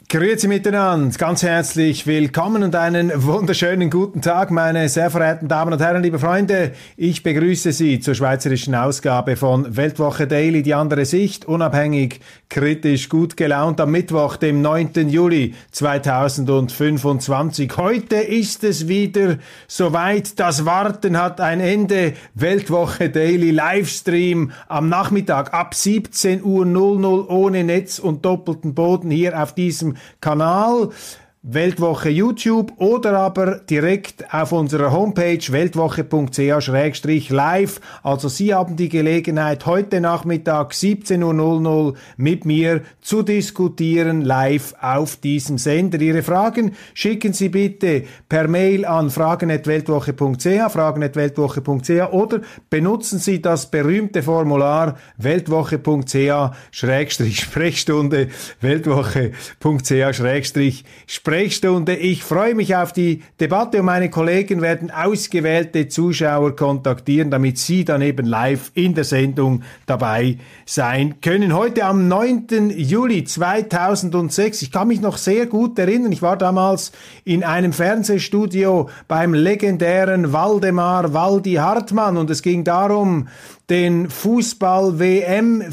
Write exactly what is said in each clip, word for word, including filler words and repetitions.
Grüezi miteinander, ganz herzlich willkommen und einen wunderschönen guten Tag, meine sehr verehrten Damen und Herren, liebe Freunde. Ich begrüße Sie zur schweizerischen Ausgabe von Weltwoche Daily, die andere Sicht, unabhängig, kritisch, gut gelaunt am Mittwoch, dem neunten Juli zweitausendfünfundzwanzig. Heute ist es wieder soweit, das Warten hat ein Ende. Weltwoche Daily Livestream am Nachmittag ab siebzehn Uhr ohne Netz und doppelten Boden hier auf diesem Kanal, Weltwoche YouTube oder aber direkt auf unserer Homepage weltwoche punkt c h schrägstrich live. Also Sie haben die Gelegenheit, heute Nachmittag siebzehn Uhr mit mir zu diskutieren, live auf diesem Sender. Ihre Fragen schicken Sie bitte per Mail an fragen at weltwoche punkt c h, fragen at weltwoche punkt c h oder benutzen Sie das berühmte Formular weltwoche punkt c h schrägstrich Sprechstunde, weltwoche punkt c h schrägstrich Sprechstunde. Ich freue mich auf die Debatte und meine Kollegen werden ausgewählte Zuschauer kontaktieren, damit Sie dann eben live in der Sendung dabei sein können. Heute am neunten Juli zweitausendsechs. Ich kann mich noch sehr gut erinnern. Ich war damals in einem Fernsehstudio beim legendären Waldemar Waldi Hartmann und es ging darum, den Fußball-W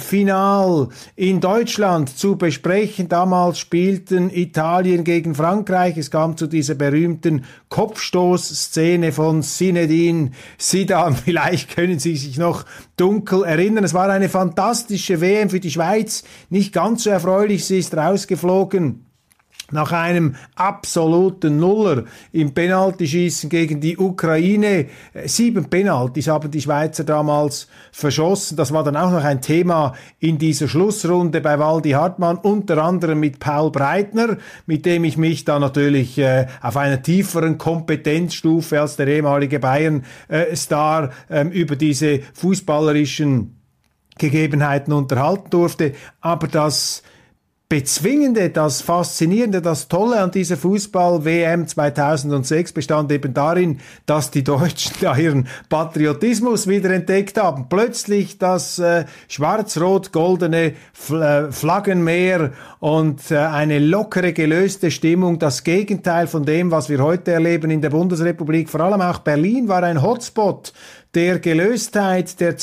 M-Final in Deutschland zu besprechen. Damals spielten Italien gegen Frankreich. Es kam zu dieser berühmten Kopfstoßszene von Zinedine Zidane. Vielleicht können Sie sich noch dunkel erinnern. Es war eine fantastische W M für die Schweiz. Nicht ganz so erfreulich, sie ist rausgeflogen nach einem absoluten Nuller im Penaltyschießen gegen die Ukraine. Sieben Penaltys haben die Schweizer damals verschossen. Das war dann auch noch ein Thema in dieser Schlussrunde bei Waldi Hartmann, unter anderem mit Paul Breitner, mit dem ich mich dann natürlich äh, auf einer tieferen Kompetenzstufe als der ehemalige Bayern-Star äh, äh, über diese fußballerischen Gegebenheiten unterhalten durfte. Aber das Bezwingende, das Faszinierende, das Tolle an dieser Fußball-W M zweitausendsechs bestand eben darin, dass die Deutschen da ihren Patriotismus wieder entdeckt haben. Plötzlich das äh, schwarz-rot-goldene Fl- äh, Flaggenmeer und äh, eine lockere, gelöste Stimmung. Das Gegenteil von dem, was wir heute erleben in der Bundesrepublik. Vor allem auch Berlin war ein Hotspot der Gelöstheit, der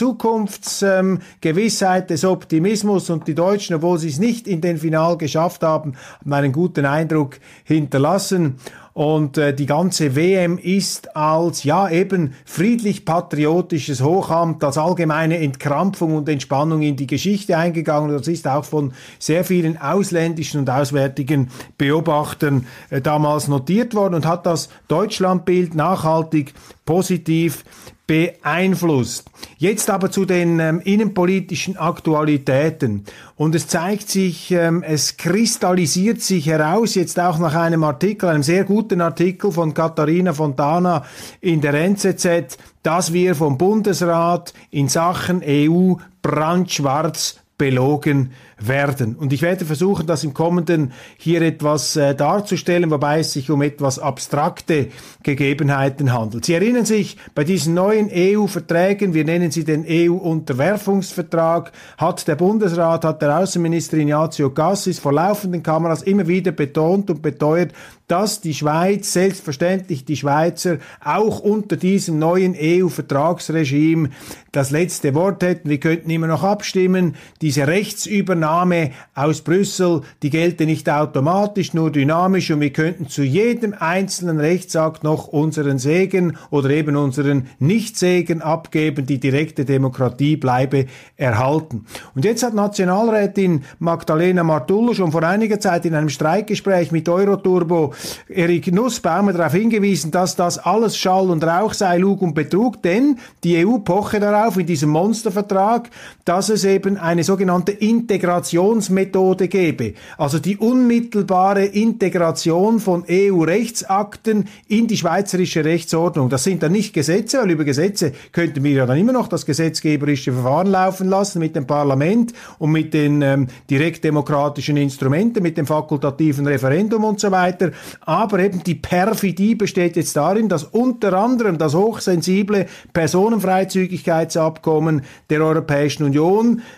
Zukunftsgewissheit, ähm, des Optimismus, und die Deutschen, obwohl sie es nicht in den Final geschafft haben, haben einen guten Eindruck hinterlassen. Und äh, die ganze W M ist als, ja eben, friedlich-patriotisches Hochamt, als allgemeine Entkrampfung und Entspannung in die Geschichte eingegangen. Und das ist auch von sehr vielen ausländischen und auswärtigen Beobachtern äh, damals notiert worden und hat das Deutschlandbild nachhaltig positiv beeinflusst. Jetzt aber zu den ähm, innenpolitischen Aktualitäten. Und es zeigt sich, ähm, es kristallisiert sich heraus, jetzt auch nach einem Artikel, einem sehr guten Artikel von Katharina Fontana in der N Z Z, dass wir vom Bundesrat in Sachen E U brandschwarz belogen werden. Und ich werde versuchen, das im Kommenden hier etwas äh, darzustellen, wobei es sich um etwas abstrakte Gegebenheiten handelt. Sie erinnern sich, bei diesen neuen E U-Verträgen, wir nennen sie den E U-Unterwerfungsvertrag, hat der Bundesrat, hat der Außenminister Ignazio Cassis vor laufenden Kameras immer wieder betont und beteuert, dass die Schweiz, selbstverständlich die Schweizer, auch unter diesem neuen E U-Vertragsregime das letzte Wort hätten. Wir könnten immer noch abstimmen. Diese Rechtsübernahme aus Brüssel, die gelte nicht automatisch, nur dynamisch, und wir könnten zu jedem einzelnen Rechtsakt noch unseren Segen oder eben unseren Nichtsegen abgeben. Die direkte Demokratie bleibe erhalten. Und jetzt hat Nationalrätin Magdalena Martullo schon vor einiger Zeit in einem Streikgespräch mit Euroturbo Erik Nussbaumer darauf hingewiesen, dass das alles Schall und Rauch sei, Lug und Betrug, denn die E U poche darauf in diesem Monstervertrag, dass es eben eine sogenannte Integrationsmethode gebe. Also die unmittelbare Integration von E U-Rechtsakten in die schweizerische Rechtsordnung. Das sind dann nicht Gesetze, weil über Gesetze könnten wir ja dann immer noch das gesetzgeberische Verfahren laufen lassen mit dem Parlament und mit den ähm, direktdemokratischen Instrumenten, mit dem fakultativen Referendum und so weiter. Aber eben die Perfidie besteht jetzt darin, dass unter anderem das hochsensible Personenfreizügigkeitsabkommen der Europäischen Union mit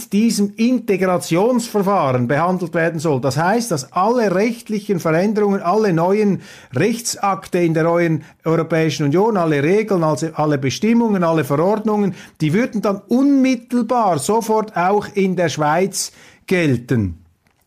mit diesem Integrationsverfahren behandelt werden soll. Das heißt, dass alle rechtlichen Veränderungen, alle neuen Rechtsakte in der neuen Europäischen Union, alle Regeln, also alle Bestimmungen, alle Verordnungen, die würden dann unmittelbar sofort auch in der Schweiz gelten.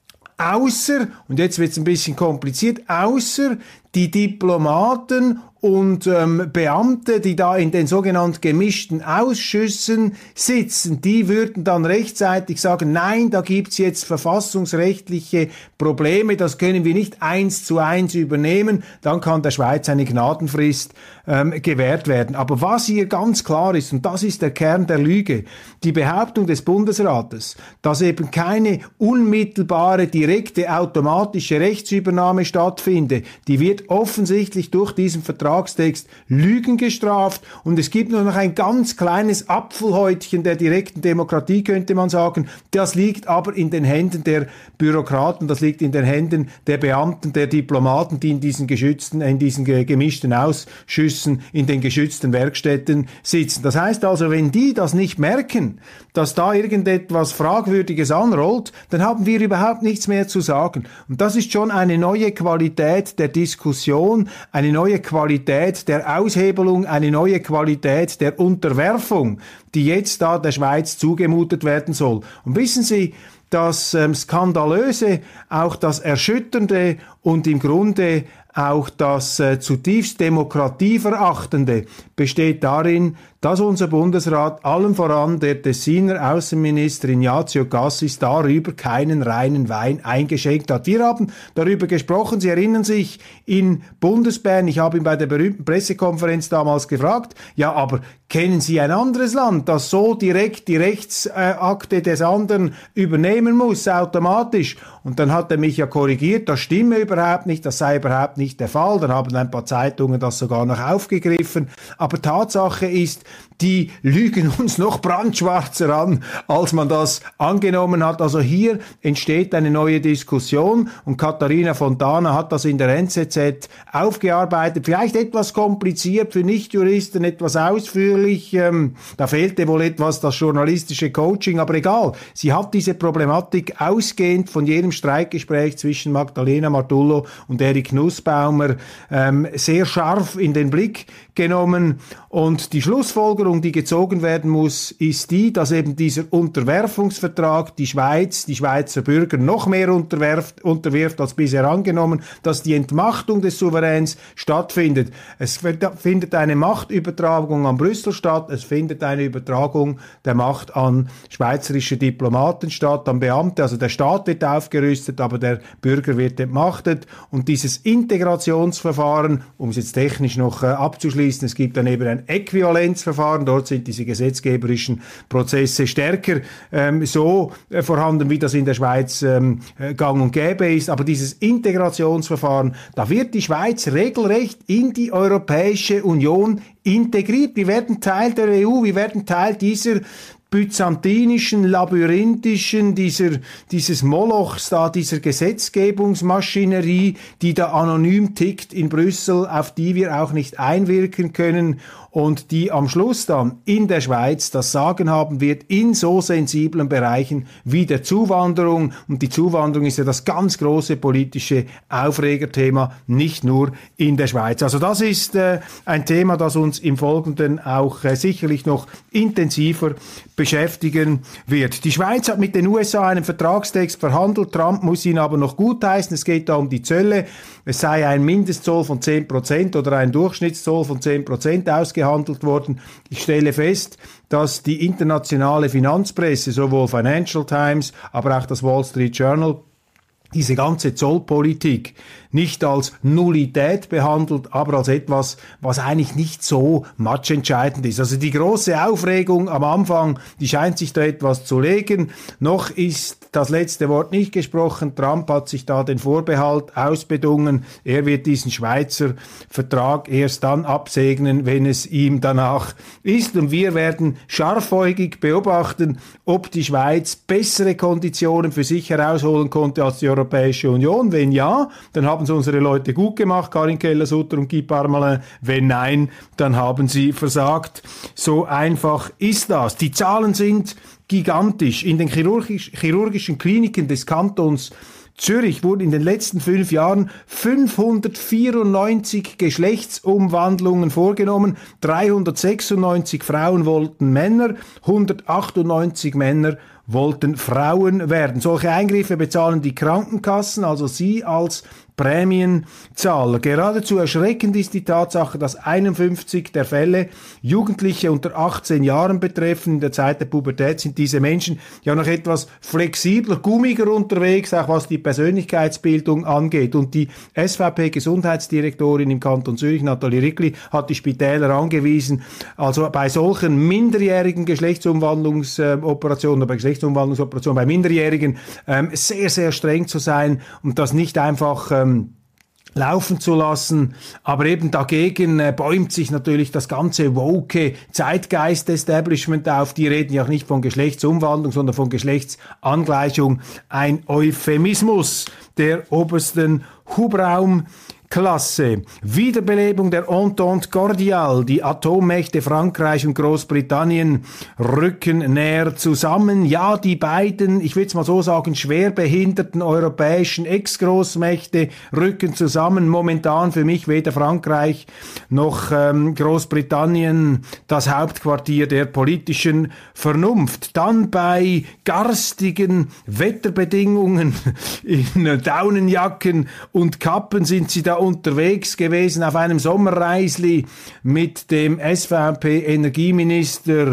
Außer, und jetzt wird es ein bisschen kompliziert, außer die Diplomaten und ähm, Beamte, die da in den sogenannten gemischten Ausschüssen sitzen, die würden dann rechtzeitig sagen, nein, da gibt's jetzt verfassungsrechtliche Probleme, das können wir nicht eins zu eins übernehmen, dann kann der Schweiz eine Gnadenfrist ähm, gewährt werden. Aber was hier ganz klar ist, und das ist der Kern der Lüge, die Behauptung des Bundesrates, dass eben keine unmittelbare, direkte, automatische Rechtsübernahme stattfinde, die wird offensichtlich durch diesen Vertragstext Lügen gestraft, und es gibt nur noch ein ganz kleines Apfelhäutchen der direkten Demokratie, könnte man sagen. Das liegt aber in den Händen der Bürokraten, das liegt in den Händen der Beamten, der Diplomaten, die in diesen geschützten, in diesen gemischten Ausschüssen, in den geschützten Werkstätten sitzen. Das heißt also, wenn die das nicht merken, dass da irgendetwas Fragwürdiges anrollt, dann haben wir überhaupt nichts mehr zu sagen. Und das ist schon eine neue Qualität der Diskussion, eine neue Qualität der Aushebelung, eine neue Qualität der Unterwerfung, die jetzt da der Schweiz zugemutet werden soll. Und wissen Sie, das ähm, Skandalöse, auch das Erschütternde und im Grunde auch das äh, zutiefst Demokratieverachtende besteht darin, dass unser Bundesrat, allem voran der Tessiner Außenminister Ignazio Cassis, darüber keinen reinen Wein eingeschenkt hat. Wir haben darüber gesprochen, Sie erinnern sich, in Bundesbern, ich habe ihn bei der berühmten Pressekonferenz damals gefragt, ja, aber kennen Sie ein anderes Land, das so direkt die Rechtsakte des anderen übernehmen muss, automatisch? Und dann hat er mich ja korrigiert, das stimme überhaupt nicht, das sei überhaupt nicht der Fall. Dann haben ein paar Zeitungen das sogar noch aufgegriffen. Aber Tatsache ist, die lügen uns noch brandschwarzer an, als man das angenommen hat. Also hier entsteht eine neue Diskussion, und Katharina Fontana hat das in der N Z Z aufgearbeitet. Vielleicht etwas kompliziert für Nichtjuristen, etwas ausführlich. Ähm, da fehlte wohl etwas das journalistische Coaching, aber egal. Sie hat diese Problematik ausgehend von jedem Streitgespräch zwischen Magdalena Martullo und Erik Nussbaumer ähm, sehr scharf in den Blick genommen. Und die Schlussfolgerung, die gezogen werden muss, ist die, dass eben dieser Unterwerfungsvertrag die Schweiz, die Schweizer Bürger noch mehr unterwerft, unterwirft als bisher angenommen, dass die Entmachtung des Souveräns stattfindet. Es findet eine Machtübertragung an Brüssel statt, es findet eine Übertragung der Macht an schweizerische Diplomaten statt, an Beamte, also der Staat wird aufgerüstet, aber der Bürger wird entmachtet, und dieses Integrationsverfahren, um es jetzt technisch noch äh, abzuschließen, es gibt dann eben ein Äquivalenzverfahren, dort sind diese gesetzgeberischen Prozesse stärker ähm, so äh, vorhanden, wie das in der Schweiz ähm, gang und gäbe ist, aber dieses Integrationsverfahren, da wird die Schweiz regelrecht in die Europäische Union integriert. Wir werden Teil der E U, wir werden Teil dieser byzantinischen, labyrinthischen, dieser, dieses Molochs da, dieser Gesetzgebungsmaschinerie, die da anonym tickt in Brüssel, auf die wir auch nicht einwirken können und die am Schluss dann in der Schweiz das Sagen haben wird in so sensiblen Bereichen wie der Zuwanderung. Und die Zuwanderung ist ja das ganz große politische Aufregerthema, nicht nur in der Schweiz. Also das ist äh, ein Thema, das uns im Folgenden auch äh, sicherlich noch intensiver beschäftigen wird. Die Schweiz hat mit den U S A einen Vertragstext verhandelt. Trump muss ihn aber noch gutheißen. Es geht da um die Zölle. Es sei ein Mindestzoll von zehn Prozent oder ein Durchschnittszoll von zehn Prozent ausgehandelt worden. Ich stelle fest, dass die internationale Finanzpresse, sowohl Financial Times, aber auch das Wall Street Journal, diese ganze Zollpolitik nicht als Nullität behandelt, aber als etwas, was eigentlich nicht so matchentscheidend ist. Also die große Aufregung am Anfang, die scheint sich da etwas zu legen. Noch ist das letzte Wort nicht gesprochen. Trump hat sich da den Vorbehalt ausbedungen. Er wird diesen Schweizer Vertrag erst dann absegnen, wenn es ihm danach ist. Und wir werden scharfäugig beobachten, ob die Schweiz bessere Konditionen für sich herausholen konnte als die Europäer Europäische Union? Wenn ja, dann haben es unsere Leute gut gemacht, Karin Keller-Sutter und Guy Parmelin. Wenn nein, dann haben sie versagt. So einfach ist das. Die Zahlen sind gigantisch. In den chirurgisch, chirurgischen Kliniken des Kantons Zürich wurden in den letzten fünf Jahren fünfhundertvierundneunzig Geschlechtsumwandlungen vorgenommen. dreihundertsechsundneunzig Frauen wollten Männer, hundertachtundneunzig Männer wollten Frauen werden. Solche Eingriffe bezahlen die Krankenkassen, also Sie als Prämienzahler. Geradezu erschreckend ist die Tatsache, dass einundfünfzig der Fälle Jugendliche unter achtzehn Jahren betreffen. In der Zeit der Pubertät sind diese Menschen ja noch etwas flexibler, gummiger unterwegs, auch was die Persönlichkeitsbildung angeht. Und die S V P-Gesundheitsdirektorin im Kanton Zürich, Nathalie Rickli, hat die Spitäler angewiesen, also bei solchen minderjährigen Geschlechtsumwandlungsoperationen, bei Geschlechtsumwandlungsoperationen bei Minderjährigen ähm, sehr, sehr streng zu sein und das nicht einfach ähm, laufen zu lassen, aber eben dagegen äh, bäumt sich natürlich das ganze woke Zeitgeist-Establishment auf. Die reden ja auch nicht von Geschlechtsumwandlung, sondern von Geschlechtsangleichung. Ein Euphemismus der obersten Hubraum Klasse. Wiederbelebung der Entente Cordiale. Die Atommächte Frankreich und Großbritannien rücken näher zusammen. Ja, die beiden, ich will es mal so sagen, schwerbehinderten europäischen Ex-Großmächte rücken zusammen. Momentan für mich weder Frankreich noch ähm, Großbritannien das Hauptquartier der politischen Vernunft. Dann bei garstigen Wetterbedingungen in Daunenjacken und Kappen sind sie da unterwegs gewesen auf einem Sommerreisli mit dem S V P-Energieminister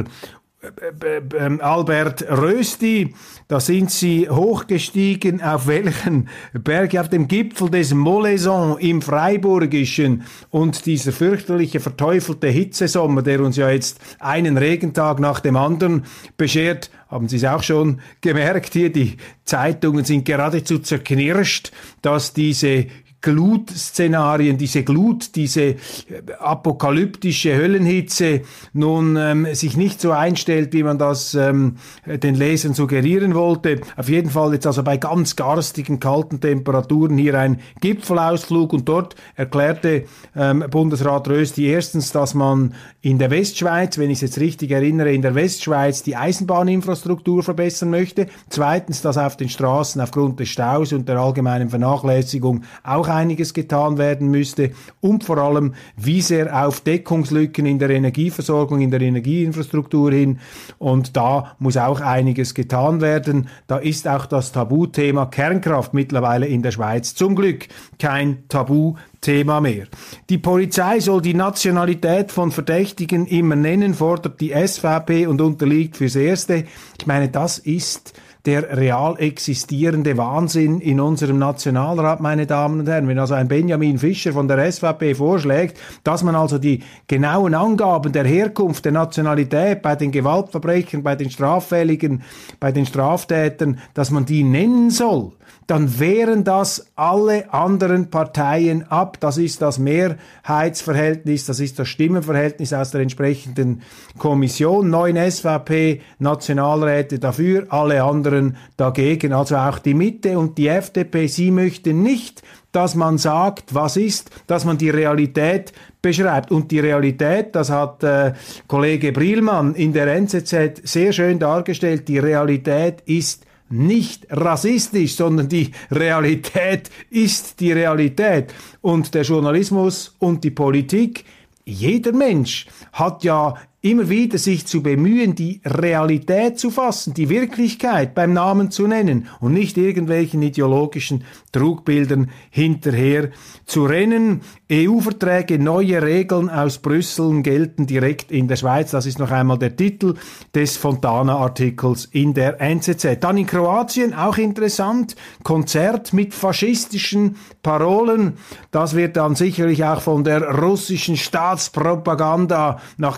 Albert Rösti. Da sind sie hochgestiegen auf welchen Berg? Auf dem Gipfel des Molaison im Freiburgischen. Und dieser fürchterliche, verteufelte Hitzesommer, der uns ja jetzt einen Regentag nach dem anderen beschert, haben Sie es auch schon gemerkt hier, die Zeitungen sind geradezu zerknirscht, dass diese Glutszenarien, diese Glut, diese apokalyptische Höllenhitze nun ähm, sich nicht so einstellt, wie man das ähm, den Lesern suggerieren wollte. Auf jeden Fall jetzt also bei ganz garstigen, kalten Temperaturen hier ein Gipfelausflug und dort erklärte ähm, Bundesrat Rösti erstens, dass man in der Westschweiz, wenn ich es jetzt richtig erinnere, in der Westschweiz die Eisenbahninfrastruktur verbessern möchte. Zweitens, dass auf den Straßen aufgrund des Staus und der allgemeinen Vernachlässigung auch einiges getan werden müsste und vor allem, wie sehr auf Deckungslücken in der Energieversorgung, in der Energieinfrastruktur hin, und da muss auch einiges getan werden. Da ist auch das Tabuthema Kernkraft mittlerweile in der Schweiz zum Glück kein Tabuthema mehr. Die Polizei soll die Nationalität von Verdächtigen immer nennen, fordert die S V P und unterliegt fürs Erste. Ich meine, das ist der real existierende Wahnsinn in unserem Nationalrat, meine Damen und Herren. Wenn also ein Benjamin Fischer von der S V P vorschlägt, dass man also die genauen Angaben der Herkunft, der Nationalität bei den Gewaltverbrechen, bei den Straffälligen, bei den Straftätern, dass man die nennen soll, dann wehren das alle anderen Parteien ab. Das ist das Mehrheitsverhältnis, das ist das Stimmenverhältnis aus der entsprechenden Kommission. Neun S V P-Nationalräte dafür, alle anderen dagegen. Also auch die Mitte und die F D P, sie möchten nicht, dass man sagt, was ist, dass man die Realität beschreibt. Und die Realität, das hat äh, Kollege Brilmann in der N Z Z sehr schön dargestellt, die Realität ist nicht rassistisch, sondern die Realität ist die Realität. Und der Journalismus und die Politik, jeder Mensch hat ja immer wieder sich zu bemühen, die Realität zu fassen, die Wirklichkeit beim Namen zu nennen und nicht irgendwelchen ideologischen Trugbildern hinterher zu rennen. E U-Verträge, neue Regeln aus Brüssel gelten direkt in der Schweiz. Das ist noch einmal der Titel des Fontana-Artikels in der N Z Z. Dann in Kroatien, auch interessant, Konzert mit faschistischen Parolen. Das wird dann sicherlich auch von der russischen Staatspropaganda nach Kräften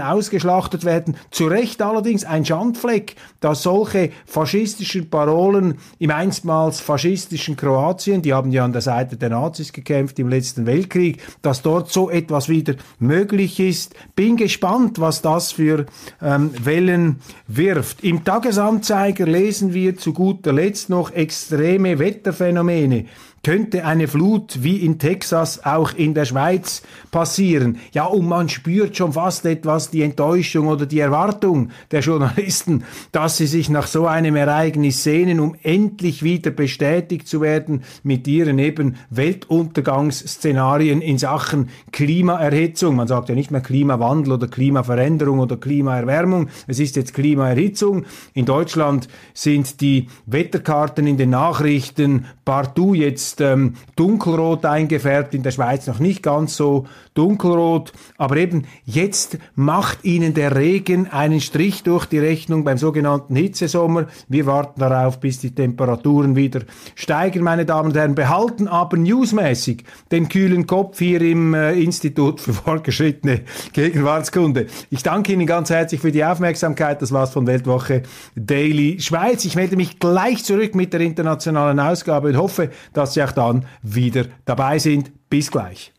ausgeschlachtet werden. Zu Recht allerdings ein Schandfleck, dass solche faschistischen Parolen im einstmals faschistischen Kroatien, die haben ja an der Seite der Nazis gekämpft im letzten Weltkrieg, dass dort so etwas wieder möglich ist. Bin gespannt, was das für ähm, Wellen wirft. Im Tagesanzeiger lesen wir zu guter Letzt noch extreme Wetterphänomene. Könnte eine Flut wie in Texas auch in der Schweiz passieren? Ja, und man spürt schon fast etwas die Enttäuschung oder die Erwartung der Journalisten, dass sie sich nach so einem Ereignis sehnen, um endlich wieder bestätigt zu werden mit ihren eben Weltuntergangsszenarien in Sachen Klimaerhitzung. Man sagt ja nicht mehr Klimawandel oder Klimaveränderung oder Klimaerwärmung. Es ist jetzt Klimaerhitzung. In Deutschland sind die Wetterkarten in den Nachrichten partout jetzt ähm, dunkelrot eingefärbt, in der Schweiz noch nicht ganz so dunkelrot, aber eben jetzt macht ihnen der Regen einen Strich durch die Rechnung beim sogenannten Hitzesommer. Wir warten darauf, bis die Temperaturen wieder steigen, meine Damen und Herren, behalten aber newsmäßig den kühlen Kopf hier im äh, Institut für fortgeschrittene Gegenwartskunde. Ich danke Ihnen ganz herzlich für die Aufmerksamkeit. Das war's von Weltwoche Daily Schweiz. Ich melde mich gleich zurück mit der internationalen Ausgabe und hoffe, dass Sie auch dann wieder dabei sind. Bis gleich.